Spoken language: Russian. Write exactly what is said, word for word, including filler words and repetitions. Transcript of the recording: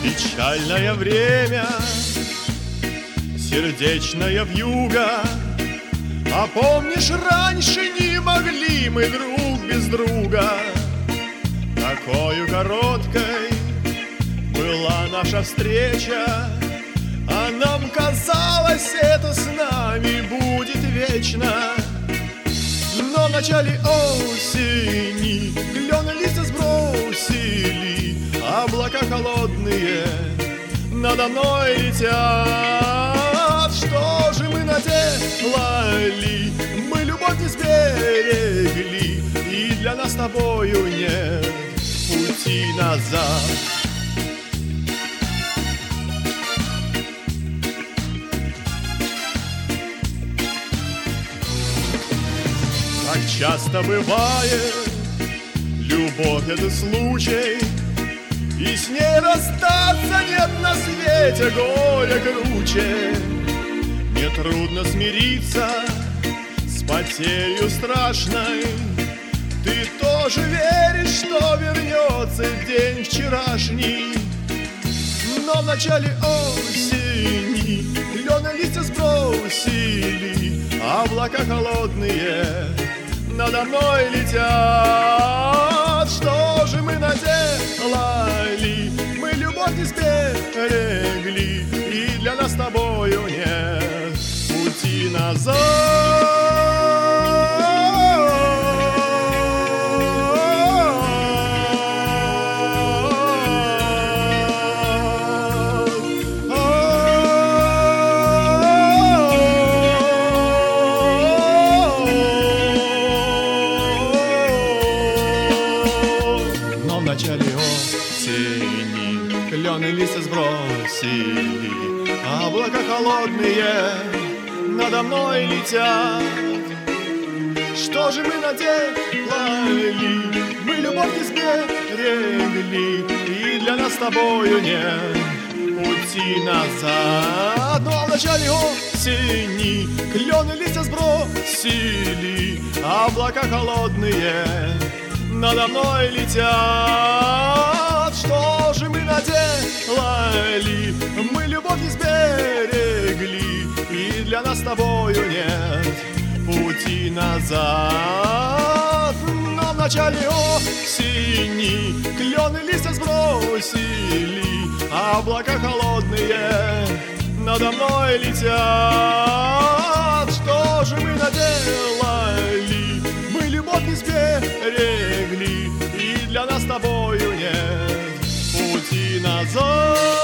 Печальное время, сердечная вьюга. А помнишь, раньше не могли мы друг без друга. Такою короткой была наша встреча, а нам казалось, это с нами будет вечно. Но в начале осени клены листья сбросили, облака холодные надо мной летят. Что же мы наделали? Мы любовь не сберегли, и для нас с тобою нет пути назад. Так часто бывает, любовь — это случай, и с ней расстаться нет на свете горя круче. Мне трудно смириться с потерей страшной. Ты тоже веришь, что вернется день вчерашний. Но в начале осени клены листья сбросили, облака холодные надо мной летят. Что же мы наделали? Мы любовь не сберегли, и для нас с тобою нет пути назад. В начале осени клены листья сбросили, облака холодные надо мной летят. Что же мы наделали? Мы любовь не сберегли, и для нас с тобою нет пути назад. Но в начале осени клены листья сбросили, облака холодные надо мной летят. Что же мы наделали? Мы любовь не сберегли, и для нас с тобою нет пути назад. Но в начале осени клены листья сбросили, облака холодные надо мной летят. Что же мы наделали? Мы любовь не сберегли, и для нас с тобою нет пути назад.